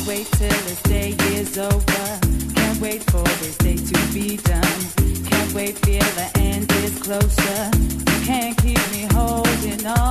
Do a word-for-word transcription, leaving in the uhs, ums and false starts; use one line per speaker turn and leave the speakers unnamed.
wait till this day is over. Can't wait for this day to be done. Can't wait, feel the end is closer. You can't keep me holding on.